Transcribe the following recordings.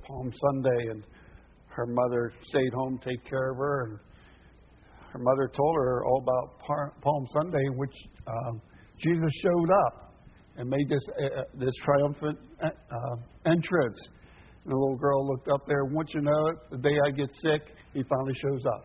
Palm Sunday, and her mother stayed home to take care of her, and her mother told her all about Palm Sunday, in which Jesus showed up and made this triumphant entrance. And the little girl looked up there, and once you know it, the day I get sick, he finally shows up.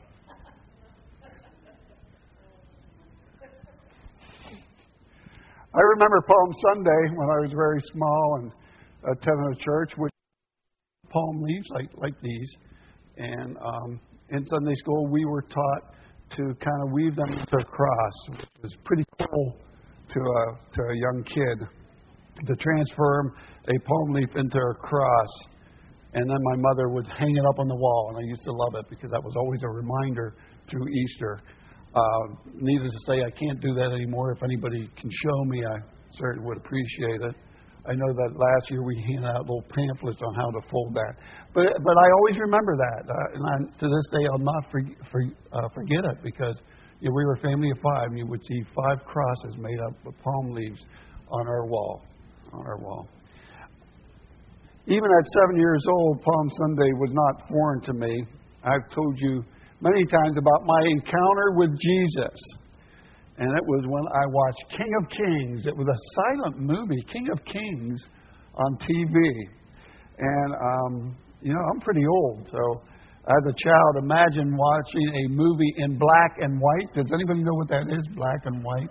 I remember Palm Sunday when I was very small and attending a church with palm leaves like these. And in Sunday school, we were taught to kind of weave them into a cross, which was pretty cool to a young kid, to transform a palm leaf into a cross. And then my mother would hang it up on the wall, and I used to love it because that was always a reminder through Easter. Needless to say, I can't do that anymore. If anybody can show me, I certainly would appreciate it. I know that last year we handed out little pamphlets on how to fold that. But I always remember that. And to this day, I'll not forget it because we were a family of 5, and you would see 5 crosses made up of palm leaves on our wall. Even at 7 years old, Palm Sunday was not foreign to me. I've told you many times about my encounter with Jesus. And it was when I watched King of Kings. It was a silent movie, King of Kings, on TV. And, I'm pretty old. So as a child, imagine watching a movie in black and white. Does anybody know what that is, black and white?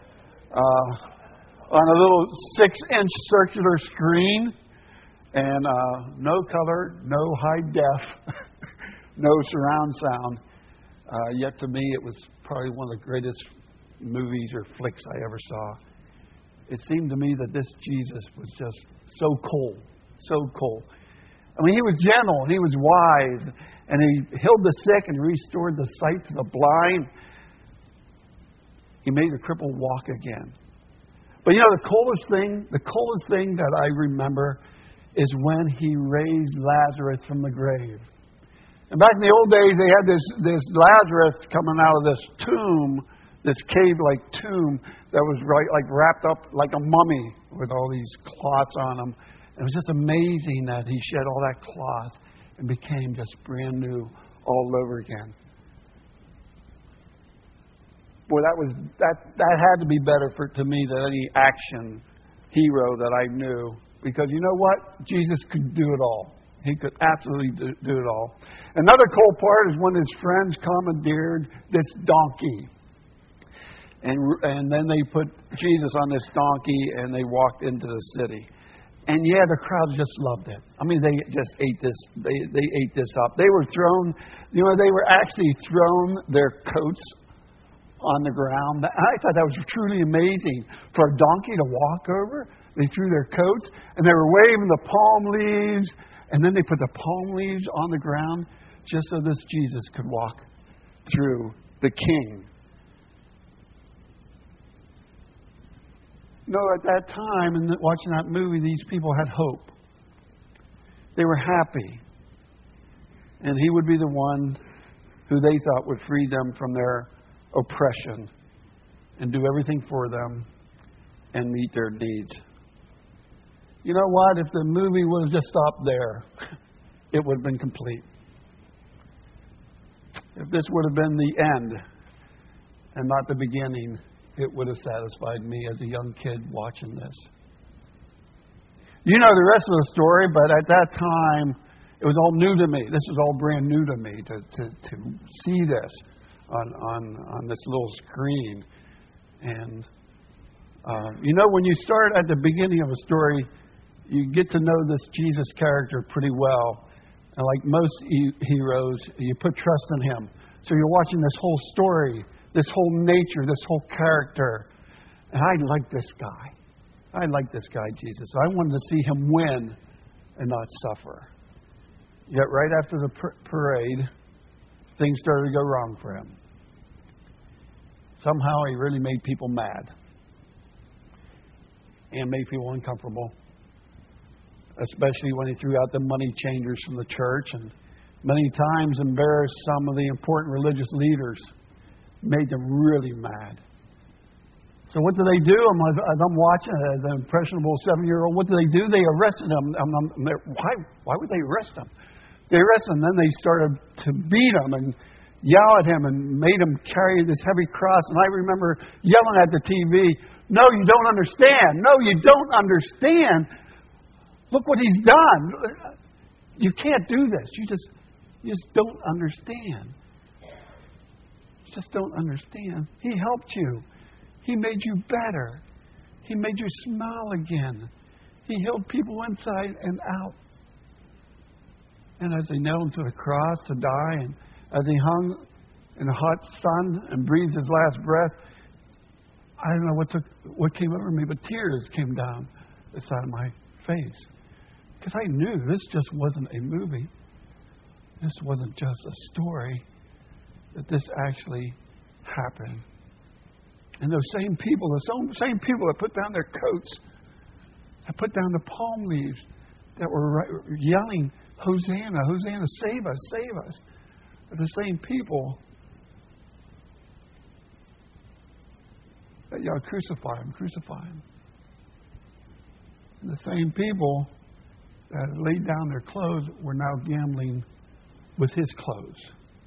On a little 6-inch circular screen. And no color, no high def, no surround sound. Yet to me, it was probably one of the greatest movies or flicks I ever saw. It seemed to me that this Jesus was just so cold. I mean, he was gentle and he was wise, and he healed the sick and restored the sight to the blind. He made the crippled walk again. But the coolest thing that I remember is when he raised Lazarus from the grave. And back in the old days, they had this Lazarus coming out of this tomb, this cave-like tomb that was wrapped up like a mummy with all these cloths on him. And it was just amazing that he shed all that cloth and became just brand new all over again. Boy, that had to be better to me than any action hero that I knew. Because you know what? Jesus could do it all. He could absolutely do it all. Another cool part is when his friends commandeered this donkey. And then they put Jesus on this donkey and they walked into the city. And the crowd just loved it. I mean, they just ate this. They ate this up. They were thrown, they were actually thrown their coats on the ground. I thought that was truly amazing. For a donkey to walk over, they threw their coats and they were waving the palm leaves. And then they put the palm leaves on the ground just so this Jesus could walk through, the king. At that time, and watching that movie, these people had hope. They were happy. And he would be the one who they thought would free them from their oppression and do everything for them and meet their needs. You know what? If the movie would have just stopped there, it would have been complete. If this would have been the end and not the beginning, it would have satisfied me as a young kid watching this. You know the rest of the story, but at that time, it was all new to me. This was all brand new to me to see this on this little screen. And, when you start at the beginning of a story, you get to know this Jesus character pretty well. And like most heroes, you put trust in him. So you're watching this whole story, this whole nature, this whole character. And I like this guy. I like this guy, Jesus. I wanted to see him win and not suffer. Yet right after the parade, things started to go wrong for him. Somehow he really made people mad. And made people uncomfortable. Especially when he threw out the money changers from the church and many times embarrassed some of the important religious leaders. Made them really mad. So what do? As I'm watching it as an impressionable 7-year-old, what do? They arrested him. Why would they arrest him? They arrested him. Then they started to beat him and yell at him and made him carry this heavy cross. And I remember yelling at the TV, "No, you don't understand. No, you don't understand. Look what he's done. You can't do this. You just don't understand. You just don't understand. He helped you. He made you better. He made you smile again. He healed people inside and out." And as they nailed him to the cross to die, and as he hung in the hot sun and breathed his last breath, I don't know what came over me, but tears came down the side of my face. Because I knew this just wasn't a movie. This wasn't just a story. That this actually happened. And those same people that put down their coats, that put down the palm leaves, that were yelling, "Hosanna, Hosanna, save us, save us," are the same people that yelled, "Crucify him, crucify him." And the same people that had laid down their clothes were now gambling with his clothes.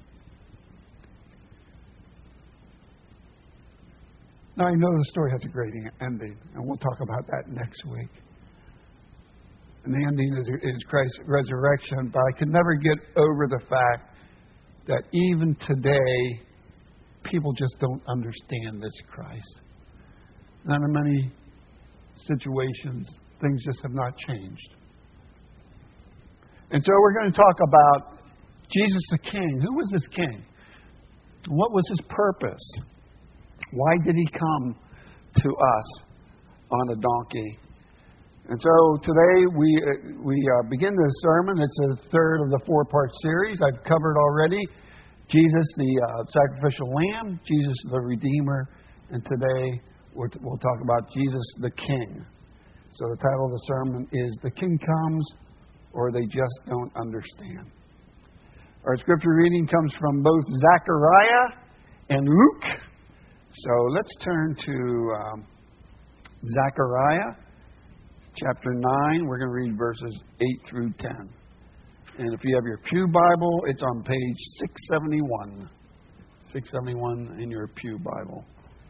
Now, I know the story has a great ending, and we'll talk about that next week. And the ending is Christ's resurrection, but I could never get over the fact that even today, people just don't understand this Christ. Not in many situations, things just have not changed. And so we're going to talk about Jesus the King. Who was this King? What was his purpose? Why did he come to us on a donkey? And so today we begin this sermon. It's a third of the 4-part series. I've covered already Jesus, the sacrificial lamb, Jesus, the Redeemer, and today we'll talk about Jesus, the King. So the title of the sermon is "The King Comes, or They Just Don't Understand." Our scripture reading comes from both Zechariah and Luke. So let's turn to Zechariah chapter 9. We're going to read verses 8 through 10. And if you have your Pew Bible, it's on page 671. 671 in your Pew Bible.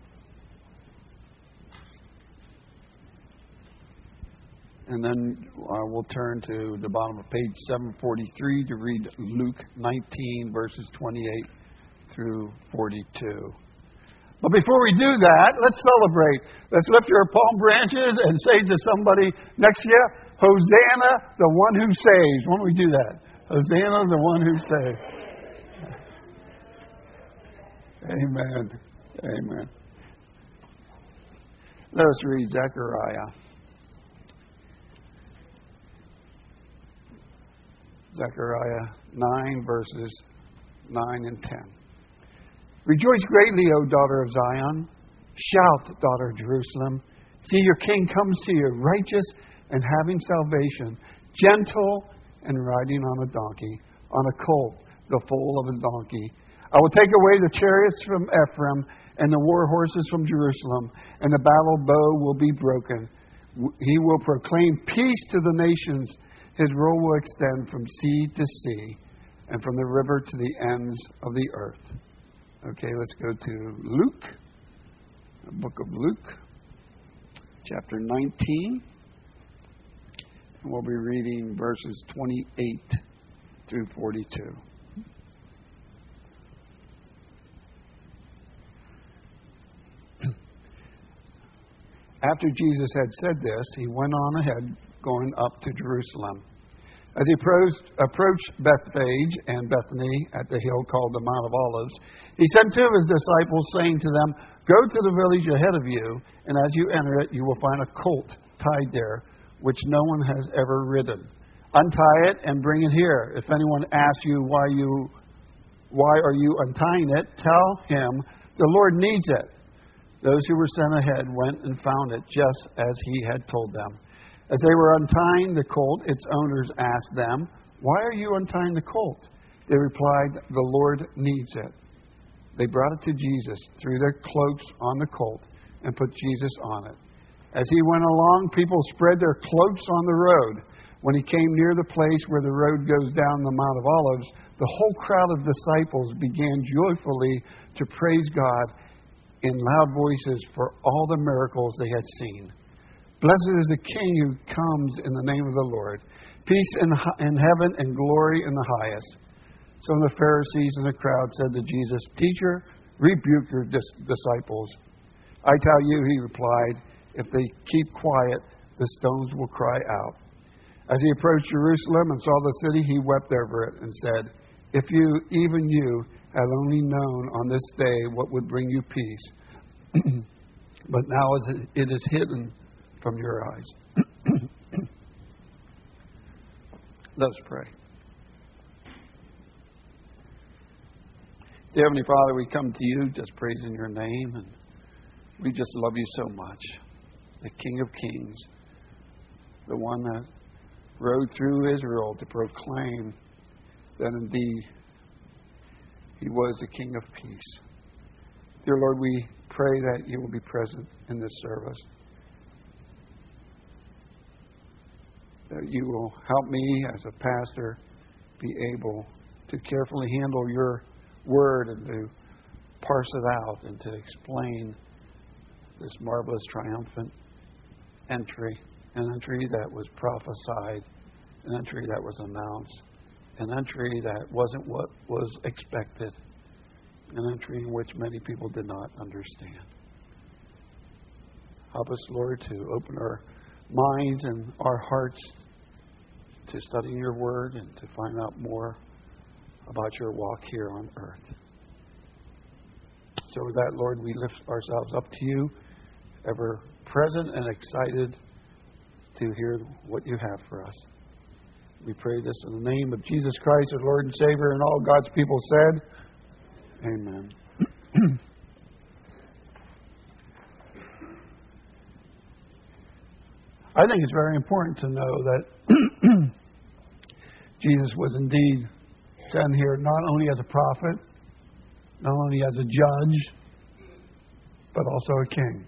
And then we'll turn to the bottom of page 743 to read Luke 19, verses 28 through 42. But before we do that, let's celebrate. Let's lift your palm branches and say to somebody next to you, "Hosanna, the one who saves." Why don't we do that? Hosanna, the one who saves. Amen. Amen. Let us read Zechariah. Zechariah 9, verses 9 and 10. "Rejoice greatly, O daughter of Zion. Shout, daughter of Jerusalem. See, your king comes to you, righteous and having salvation, gentle and riding on a donkey, on a colt, the foal of a donkey. I will take away the chariots from Ephraim and the war horses from Jerusalem, and the battle bow will be broken. He will proclaim peace to the nations. His rule will extend from sea to sea and from the river to the ends of the earth." Okay, let's go to Luke, the book of Luke, chapter 19. And we'll be reading verses 28 through 42. After Jesus had said this, he went on ahead, going up to Jerusalem. As he approached Bethphage and Bethany at the hill called the Mount of Olives, he sent 2 of his disciples, saying to them, "Go to the village ahead of you, and as you enter it, you will find a colt tied there, which no one has ever ridden. Untie it and bring it here. If anyone asks you why are you untying it, tell him the Lord needs it." Those who were sent ahead went and found it just as he had told them. As they were untying the colt, its owners asked them, "Why are you untying the colt?" They replied, "The Lord needs it." They brought it to Jesus, threw their cloaks on the colt, and put Jesus on it. As he went along, people spread their cloaks on the road. When he came near the place where the road goes down the Mount of Olives, the whole crowd of disciples began joyfully to praise God in loud voices for all the miracles they had seen. Blessed is the King who comes in the name of the Lord. Peace in heaven and glory in the highest. Some of the Pharisees in the crowd said to Jesus, Teacher, rebuke your disciples. I tell you, he replied, if they keep quiet, the stones will cry out. As he approached Jerusalem and saw the city, he wept over it and said, if you, even you, had only known on this day what would bring you peace. But now it is hidden from your eyes. Let's pray. Dear Heavenly Father, we come to you just praising your name, and we just love you so much. The King of Kings, the one that rode through Israel to proclaim that indeed he was the King of Peace. Dear Lord, we pray that you will be present in this service. That you will help me as a pastor be able to carefully handle your word and to parse it out and to explain this marvelous triumphant entry, an entry that was prophesied, an entry that was announced, an entry that wasn't what was expected, an entry in which many people did not understand. Help us, Lord, to open our minds and our hearts to studying your word and to find out more about your walk here on earth. So with that, Lord, we lift ourselves up to you, ever present and excited to hear what you have for us. We pray this in the name of Jesus Christ, our Lord and Savior, and all God's people said, Amen. I think it's very important to know that Jesus was indeed sent here not only as a prophet, not only as a judge, but also a king.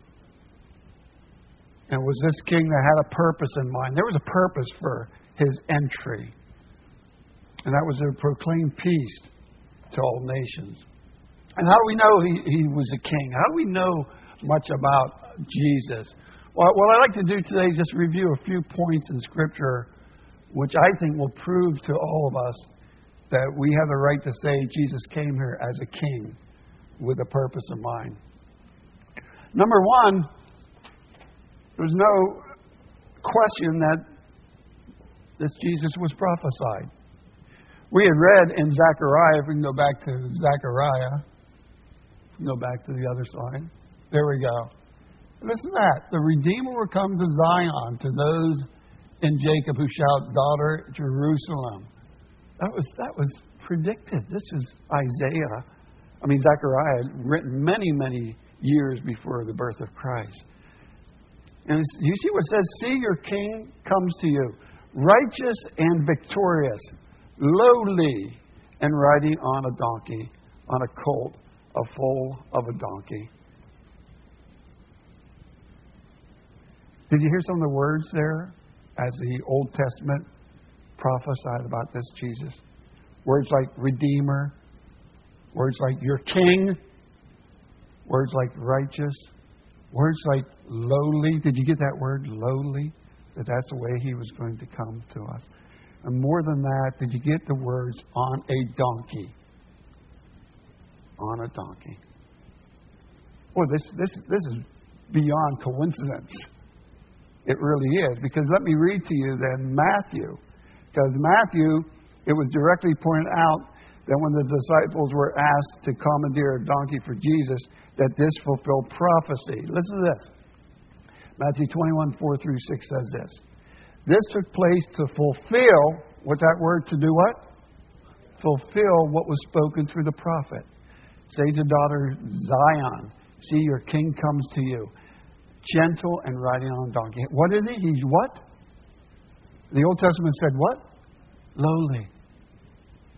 And it was this king that had a purpose in mind. There was a purpose for his entry. And that was to proclaim peace to all nations. And how do we know he was a king? How do we know much about Jesus? Well, what I'd like to do today is just review a few points in Scripture which I think will prove to all of us that we have the right to say Jesus came here as a king with a purpose in mind. Number one, there's no question that this Jesus was prophesied. We had read in Zechariah, if we can go back to Zechariah, go back to the other side. There we go. Listen to that. The Redeemer will come to Zion, to those in Jacob who shout, Daughter Jerusalem. That was predicted. This is Zechariah, written many, many years before the birth of Christ. And you see what it says? See, your king comes to you, righteous and victorious, lowly and riding on a donkey, on a colt, a foal of a donkey. Did you hear some of the words there as the Old Testament prophesied about this Jesus? Words like Redeemer, words like your King, words like righteous, words like lowly. Did you get that word, lowly? That's the way he was going to come to us. And more than that, did you get the words on a donkey? On a donkey. Boy, this is beyond coincidence. It really is. Because let me read to you then Matthew. Because Matthew, it was directly pointed out that when the disciples were asked to commandeer a donkey for Jesus, that this fulfilled prophecy. Listen to this. Matthew 21:4-6 says this. This took place to fulfill, what's that word? To do what? Fulfill what was spoken through the prophet. Say to daughter Zion, see, your king comes to you, gentle and riding on a donkey. What is he? He's what? The Old Testament said what? Lowly.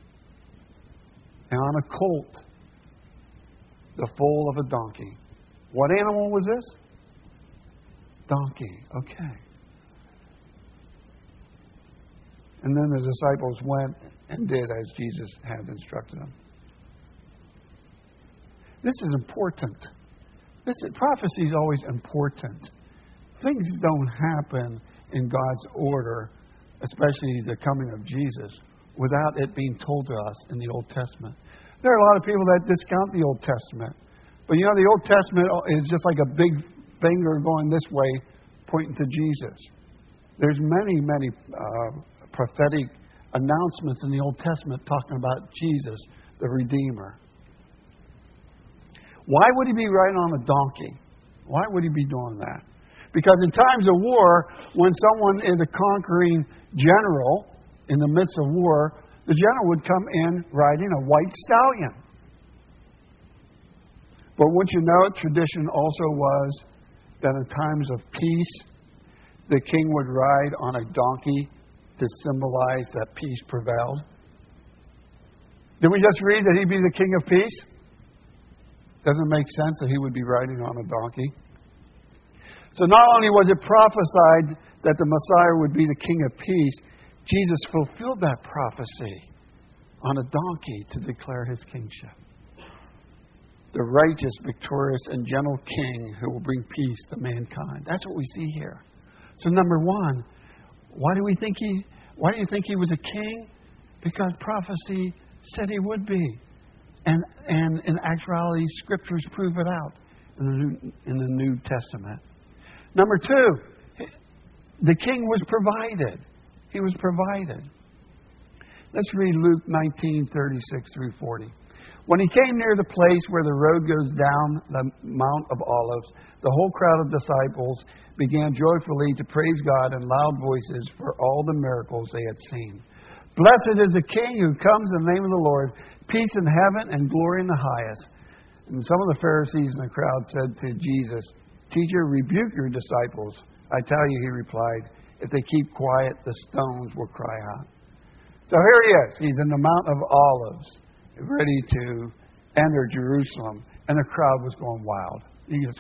And on a colt, the foal of a donkey. What animal was this? Donkey. Okay. And then the disciples went and did as Jesus had instructed them. This is important. Prophecy is always important. Things don't happen in God's order, especially the coming of Jesus, without it being told to us in the Old Testament. There are a lot of people that discount the Old Testament. But you know, the Old Testament is just like a big finger going this way, pointing to Jesus. There's many, many prophetic announcements in the Old Testament talking about Jesus, the Redeemer. Why would he be riding on a donkey? Why would he be doing that? Because in times of war, when someone is a conquering general in the midst of war, the general would come in riding a white stallion. But wouldn't you know, tradition also was that in times of peace, the king would ride on a donkey to symbolize that peace prevailed. Did we just read that he'd be the king of peace? Doesn't it make sense that he would be riding on a donkey? So not only was it prophesied that the Messiah would be the king of peace, Jesus fulfilled that prophecy on a donkey to declare his kingship. The righteous, victorious, and gentle king who will bring peace to mankind. That's what we see here. So number one, why do you think he was a king? Because prophecy said he would be. And in actuality, scriptures prove it out in the New Testament. Number two, the king was provided. He was provided. Let's read Luke 19:36-40. When he came near the place where the road goes down the Mount of Olives, the whole crowd of disciples began joyfully to praise God in loud voices for all the miracles they had seen. Blessed is the King who comes in the name of the Lord, peace in heaven and glory in the highest. And some of the Pharisees in the crowd said to Jesus, Teacher, rebuke your disciples. I tell you, he replied, if they keep quiet, the stones will cry out. So here he is. He's in the Mount of Olives, ready to enter Jerusalem. And the crowd was going wild. He just,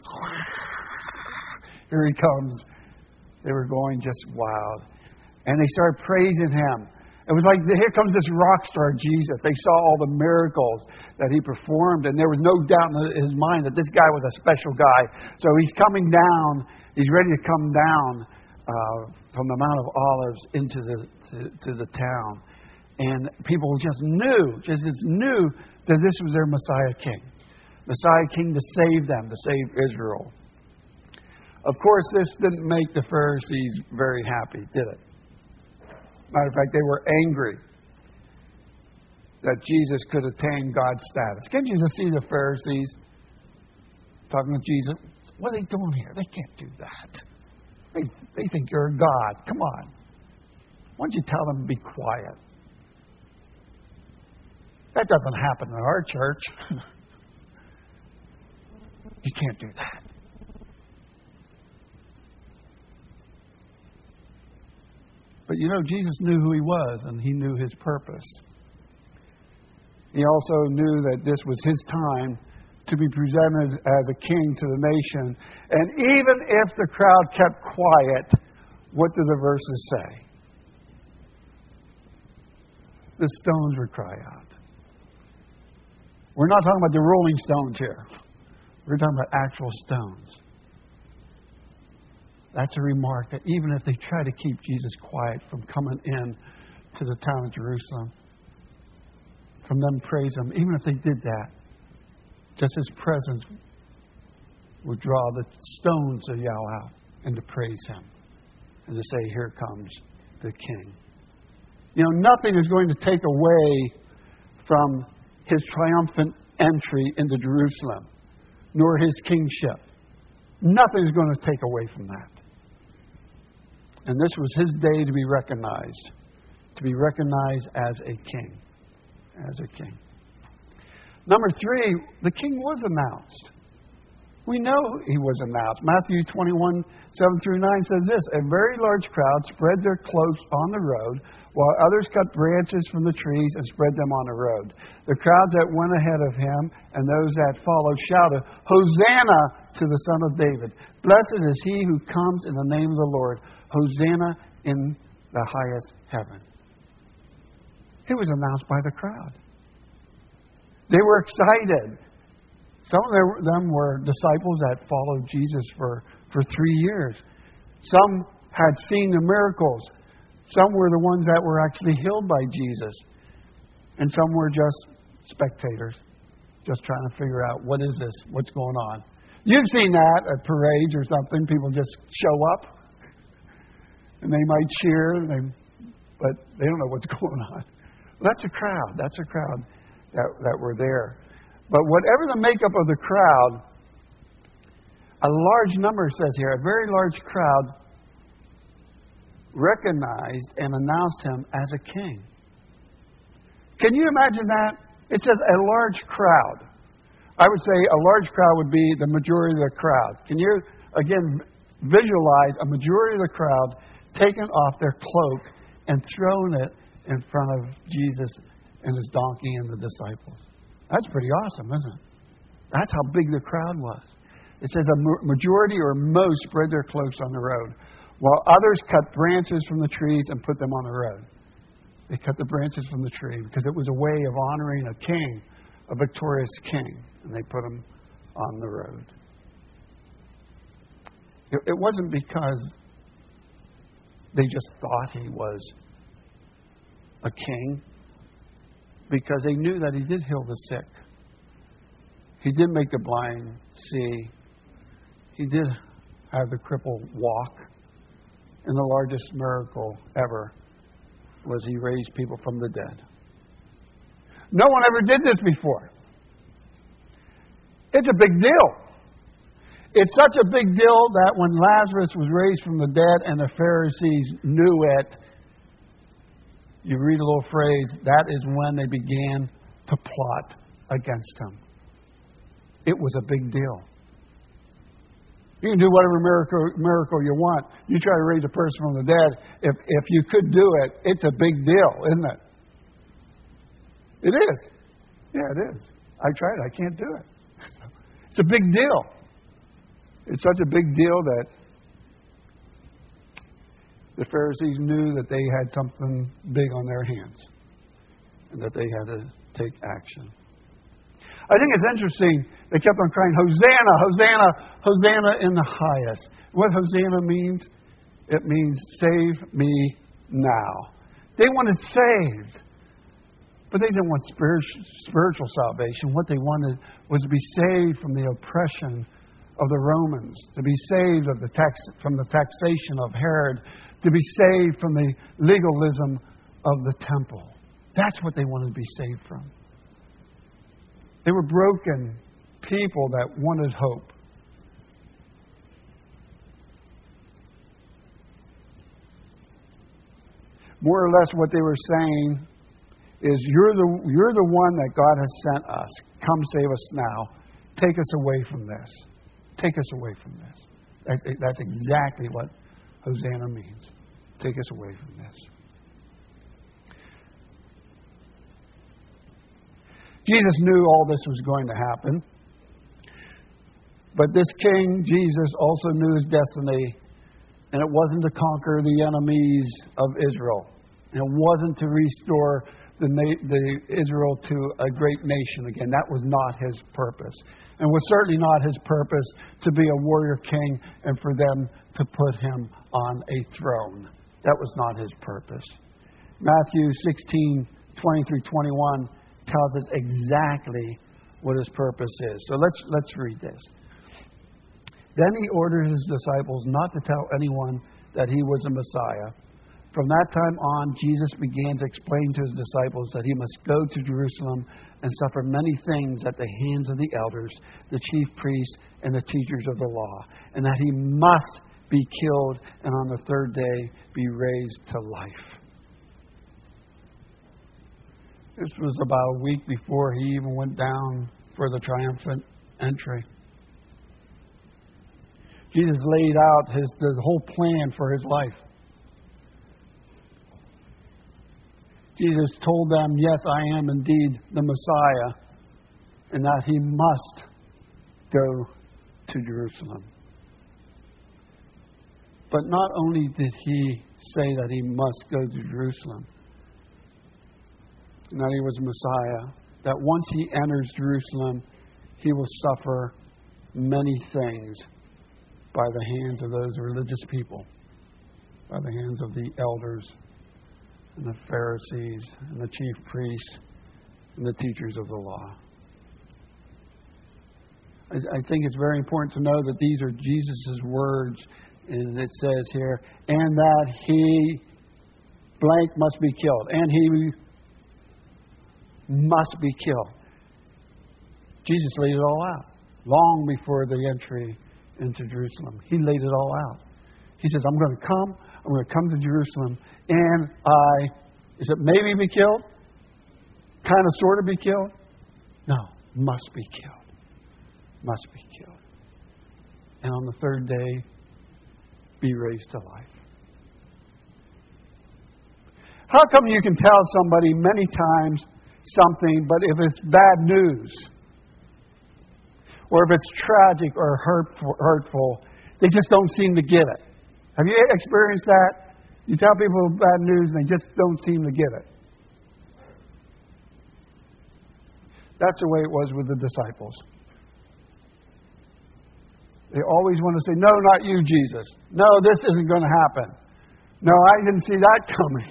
here he comes. They were going just wild. And they started praising him. It was like, here comes this rock star, Jesus. They saw all the miracles that he performed, and there was no doubt in his mind that this guy was a special guy. So he's coming down. He's ready to come down from the Mount of Olives into the town. And people just knew that this was their Messiah King. Messiah King to save them, to save Israel. Of course, this didn't make the Pharisees very happy, did it? Matter of fact, they were angry that Jesus could attain God's status. Can't you just see the Pharisees talking to Jesus? What are they doing here? They can't do that. They think you're a God. Come on. Why don't you tell them to be quiet? That doesn't happen in our church. You can't do that. But you know, Jesus knew who he was, and he knew his purpose. He also knew that this was his time to be presented as a king to the nation. And even if the crowd kept quiet, what do the verses say? The stones would cry out. We're not talking about the rolling stones here. We're talking about actual stones. That's a remark that even if they try to keep Jesus quiet from coming in to the town of Jerusalem, from them praise him, even if they did that, just his presence would draw the stones to yell out and to praise him and to say, here comes the King. You know, nothing is going to take away from his triumphant entry into Jerusalem, nor his kingship. Nothing is going to take away from that. And this was his day to be recognized as a king. As a king. Number 3, the king was announced. We know he was announced. Matthew 21, 7 through 9 says this: a very large crowd spread their cloaks on the road, while others cut branches from the trees and spread them on the road. The crowds that went ahead of him and those that followed shouted, Hosanna to the Son of David. Blessed is he who comes in the name of the Lord. Hosanna in the highest heaven. He was announced by the crowd. They were excited. Some of them were disciples that followed Jesus for 3 years. Some had seen the miracles. Some were the ones that were actually healed by Jesus. And some were just spectators, just trying to figure out, what is this? What's going on? You've seen that at parades or something. People just show up, and they might cheer, but they don't know what's going on. Well, that's a crowd. That's a crowd that were there. But whatever the makeup of the crowd, a large number, says here, a very large crowd recognized and announced him as a king. Can you imagine that? It says a large crowd. I would say a large crowd would be the majority of the crowd. Can you, again, visualize a majority of the crowd taking off their cloak and throwing it in front of Jesus and his donkey and the disciples? That's pretty awesome, isn't it? That's how big the crowd was. It says a majority or most spread their cloaks on the road, while others cut branches from the trees and put them on the road. They cut the branches from the tree because it was a way of honoring a king, a victorious king, and they put him on the road. It wasn't because they just thought he was a king, because they knew that he did heal the sick. He did make the blind see. He did have the crippled walk. And the largest miracle ever was he raised people from the dead. No one ever did this before. It's a big deal. It's such a big deal that when Lazarus was raised from the dead and the Pharisees knew it, you read a little phrase, that is when they began to plot against him. It was a big deal. You can do whatever miracle you want. You try to raise a person from the dead. If you could do it, it's a big deal, isn't it? It is. Yeah, it is. I tried. I can't do it. It's a big deal. It's such a big deal that the Pharisees knew that they had something big on their hands and that they had to take action. I think it's interesting. They kept on crying, Hosanna, Hosanna, Hosanna in the highest. What Hosanna means? It means save me now. They wanted saved. But they didn't want spiritual salvation. What they wanted was to be saved from the oppression of the Romans, to be saved from the taxation of Herod, to be saved from the legalism of the temple. That's what they wanted to be saved from. They were broken people that wanted hope. More or less what they were saying is, you're the one that God has sent us. Come save us now. Take us away from this. Take us away from this. That's exactly what Hosanna means. Take us away from this. Jesus knew all this was going to happen. But this King, Jesus, also knew his destiny. And it wasn't to conquer the enemies of Israel. And it wasn't to restore the Israel to a great nation again. That was not his purpose. And was certainly not his purpose to be a warrior king and for them to put him on a throne. That was not his purpose. Matthew 16, 20 through 21 tells us exactly what his purpose is. So let's read this. Then he ordered his disciples not to tell anyone that he was a Messiah. From that time on, Jesus began to explain to his disciples that he must go to Jerusalem and suffer many things at the hands of the elders, the chief priests, and the teachers of the law, and that he must be killed and on the third day be raised to life. This was about a week before he even went down for the triumphant entry. Jesus laid out the whole plan for His life. Jesus told them, yes, I am indeed the Messiah, and that He must go to Jerusalem. But not only did He say that He must go to Jerusalem, and that He was Messiah, that once He enters Jerusalem, He will suffer many things by the hands of those religious people, by the hands of the elders and the Pharisees and the chief priests and the teachers of the law. I think it's very important to know that these are Jesus' words, and it says here, and that He blank must be killed, and He must be killed. Jesus laid it all out long before the entry into Jerusalem. He laid it all out. He says, I'm going to come to Jerusalem, and is it maybe be killed? Kind of, sort of be killed? No, must be killed. Must be killed. And on the third day, be raised to life. How come you can tell somebody many times something, but if it's bad news, or if it's tragic or hurtful, they just don't seem to get it? Have you experienced that? You tell people bad news and they just don't seem to get it. That's the way it was with the disciples. They always want to say, no, not you, Jesus. No, this isn't going to happen. No, I didn't see that coming.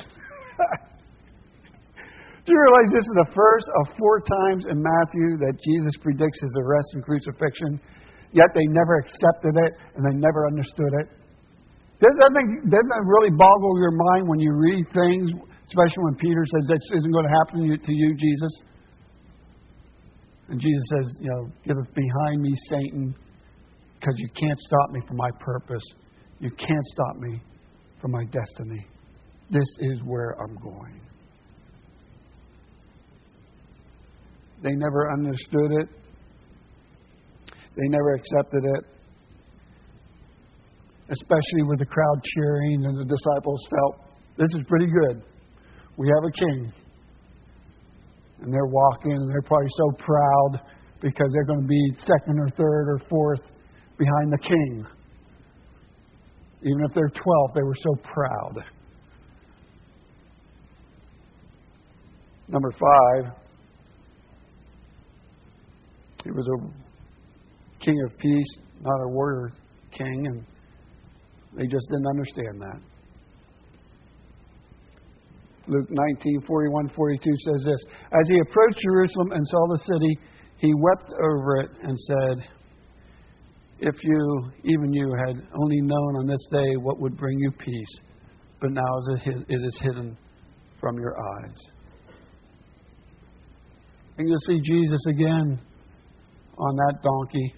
Do you realize this is the first of 4 times in Matthew that Jesus predicts His arrest and crucifixion, yet they never accepted it and they never understood it? Doesn't it really boggle your mind when you read things, especially when Peter says, this isn't going to happen to you, Jesus? And Jesus says, get behind me, Satan, because you can't stop me from my purpose. You can't stop me from my destiny. This is where I'm going. They never understood it. They never accepted it. Especially with the crowd cheering, and the disciples felt, this is pretty good. We have a king. And they're walking, and they're probably so proud because they're going to be second or third or fourth behind the king. Even if they're 12th, they were so proud. Number 5, He was a king of peace, not a warrior king, and they just didn't understand that. Luke 19:41-42 says this, as He approached Jerusalem and saw the city, He wept over it and said, if you, even you, had only known on this day what would bring you peace, but now it is hidden from your eyes. And you'll see Jesus again on that donkey,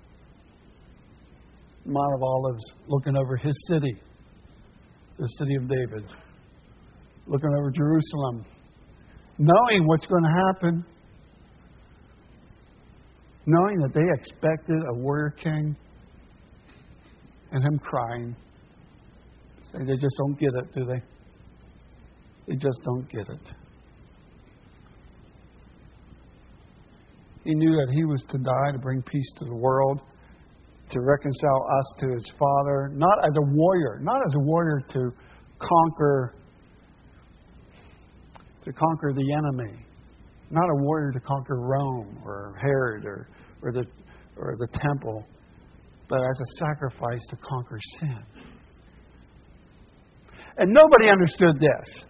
Mount of Olives, looking over His city, the city of David, looking over Jerusalem, knowing what's going to happen, knowing that they expected a warrior king, and Him crying. They just don't get it, do they? They just don't get it. He knew that He was to die to bring peace to the world, to reconcile us to His Father, not as a warrior to conquer the enemy, not a warrior to conquer Rome or Herod or the temple, but as a sacrifice to conquer sin. And nobody understood this.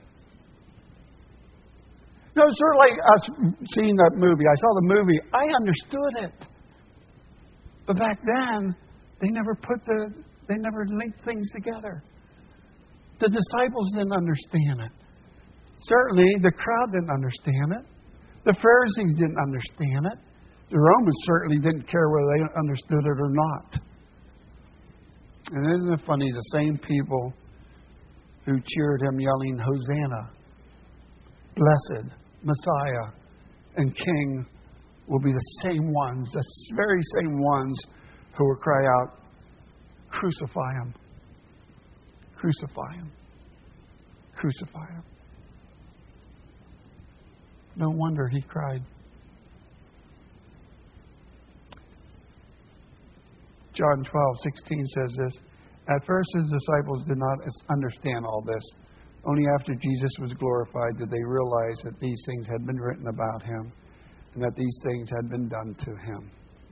No, it's sort of like us seeing that movie. I saw the movie. I understood it. But back then, they never linked things together. The disciples didn't understand it. Certainly, the crowd didn't understand it. The Pharisees didn't understand it. The Romans certainly didn't care whether they understood it or not. And isn't it funny, the same people who cheered Him yelling, Hosanna, blessed, Messiah, and King will be the same ones, the very same ones who will cry out, crucify Him. Crucify Him. Crucify Him. No wonder He cried. John 12:16 says this. At first His disciples did not understand all this. Only after Jesus was glorified did they realize that these things had been written about Him and that these things had been done to Him.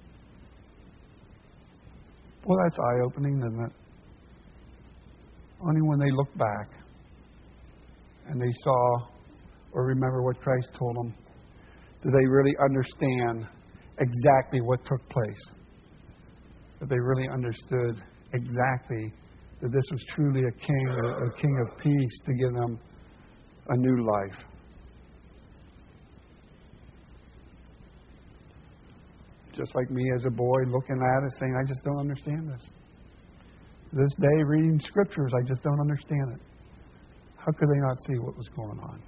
Well, that's eye-opening, isn't it? Only when they look back and they saw or remember what Christ told them do they really understand exactly what took place. That they really understood exactly that this was truly a king of peace to give them a new life. Just like me as a boy looking at it saying, I just don't understand this. This day reading scriptures, I just don't understand it. How could they not see what was going on?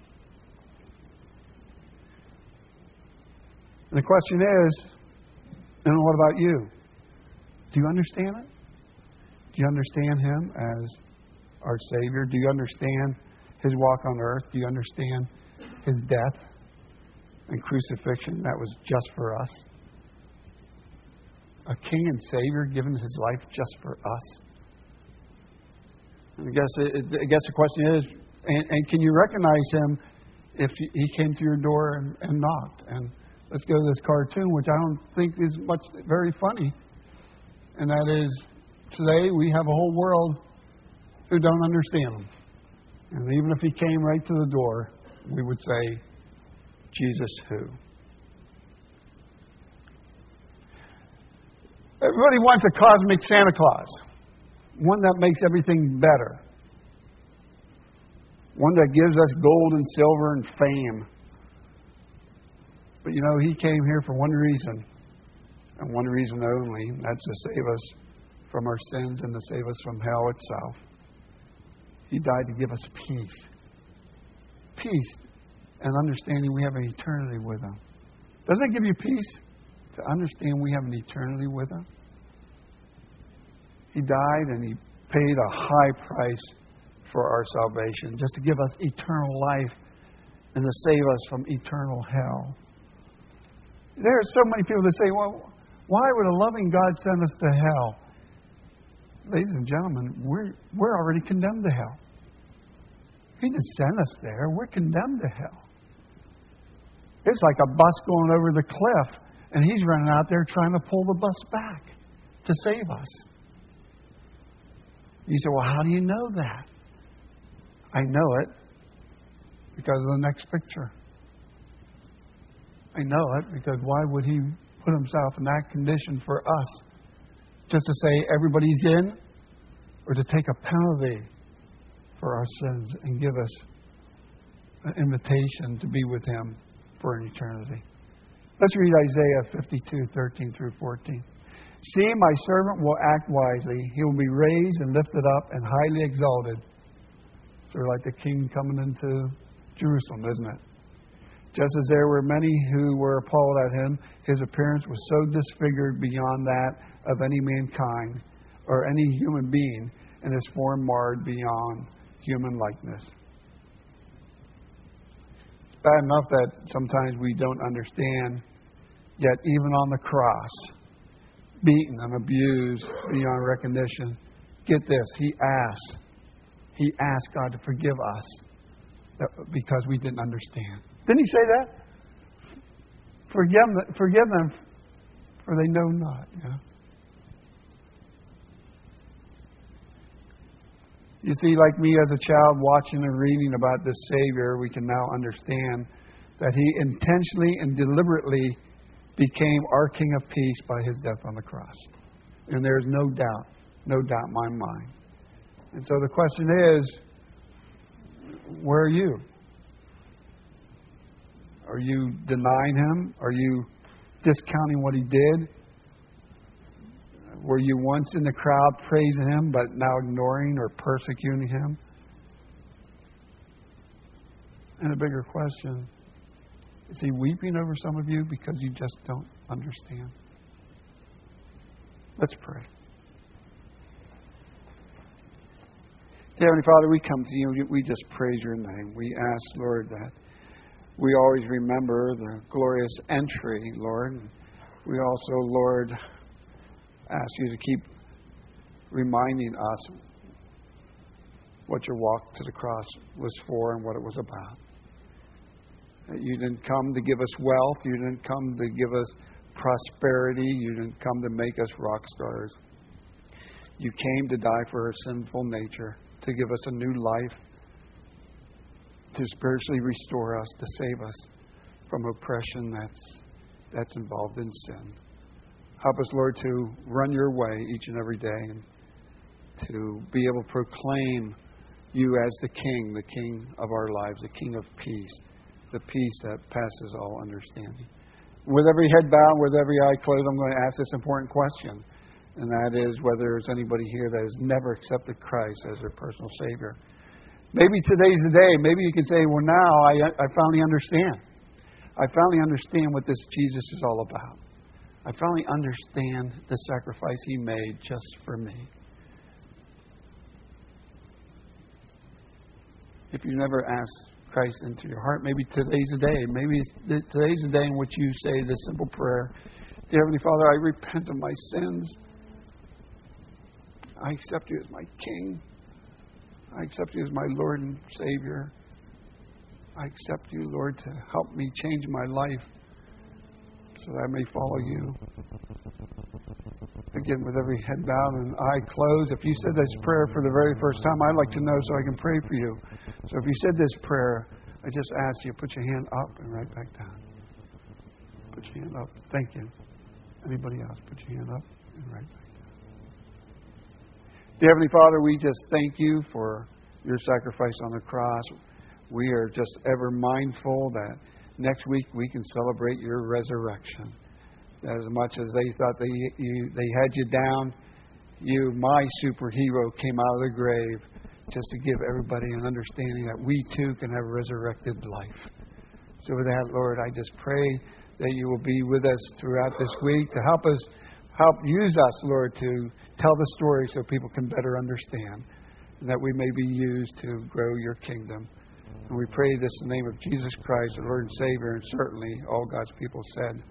And the question is, and what about you? Do you understand it? Do you understand Him as our Savior? Do you understand His walk on earth? Do you understand His death and crucifixion that was just for us? A King and Savior giving His life just for us? And I guess the question is, and can you recognize Him if He came to your door and knocked? And let's go to this cartoon, which I don't think is very funny. And that is, today we have a whole world who don't understand Him. And even if He came right to the door, we would say, Jesus who? Everybody wants a cosmic Santa Claus. One that makes everything better. One that gives us gold and silver and fame. But He came here for one reason. And one reason only. And that's to save us from our sins and to save us from hell itself. He died to give us peace. Peace and understanding we have an eternity with Him. Doesn't it give you peace to understand we have an eternity with Him? He died and He paid a high price for our salvation, just to give us eternal life and to save us from eternal hell. There are so many people that say, well, why would a loving God send us to hell? Ladies and gentlemen, we're already condemned to hell. He didn't send us there. We're condemned to hell. It's like a bus going over the cliff, and He's running out there trying to pull the bus back to save us. You say, well, how do you know that? I know it because of the next picture. I know it because why would He put Himself in that condition for us? Just to say everybody's in, or to take a penalty for our sins and give us an invitation to be with Him for an eternity. Let's read Isaiah 52:13 through 14. See, my servant will act wisely. He will be raised and lifted up and highly exalted. Sort of like the king coming into Jerusalem, isn't it? Just as there were many who were appalled at Him, His appearance was so disfigured beyond that of any mankind or any human being, and His form marred beyond human likeness. It's bad enough that sometimes we don't understand, yet even on the cross, beaten and abused beyond recognition, get this, He asked God to forgive us because we didn't understand. Didn't He say that? Forgive them, for they know not. Yeah? You see, like me as a child watching and reading about this Savior, we can now understand that He intentionally and deliberately became our King of Peace by His death on the cross. And there's no doubt in my mind. And so the question is, where are you? Are you denying Him? Are you discounting what He did? Were you once in the crowd praising Him, but now ignoring or persecuting Him? And a bigger question, is He weeping over some of you because you just don't understand? Let's pray. Dear Heavenly Father, we come to you. We just praise your name. We ask, Lord, that we always remember the glorious entry, Lord. We also, Lord, ask you to keep reminding us what your walk to the cross was for and what it was about. That you didn't come to give us wealth. You didn't come to give us prosperity. You didn't come to make us rock stars. You came to die for our sinful nature, to give us a new life, to spiritually restore us, to save us from oppression that's involved in sin. Help us, Lord, to run your way each and every day and to be able to proclaim you as the King of our lives, the King of peace, the peace that passes all understanding. With every head bowed, with every eye closed, I'm going to ask this important question, and that is whether there's anybody here that has never accepted Christ as their personal Savior. Maybe today's the day. Maybe you can say, well, now I finally understand. I finally understand what this Jesus is all about. I finally understand the sacrifice He made just for me. If you never asked Christ into your heart, maybe today's the day. Maybe today's the day in which you say this simple prayer. Dear Heavenly Father, I repent of my sins. I accept you as my King. I accept you as my Lord and Savior. I accept you, Lord, to help me change my life so that I may follow you. Again, with every head bowed and eye closed, if you said this prayer for the very first time, I'd like to know so I can pray for you. So if you said this prayer, I just ask you, put your hand up and right back down. Put your hand up. Thank you. Anybody else? Put your hand up and right back down. Dear Heavenly Father, we just thank you for your sacrifice on the cross. We are just ever mindful that next week we can celebrate your resurrection. As much as they thought they had you down, you, my superhero, came out of the grave just to give everybody an understanding that we too can have resurrected life. So with that, Lord, I just pray that you will be with us throughout this week to help use us, Lord, to tell the story so people can better understand, and that we may be used to grow your kingdom. And we pray this in the name of Jesus Christ, the Lord and Savior, and certainly all God's people said,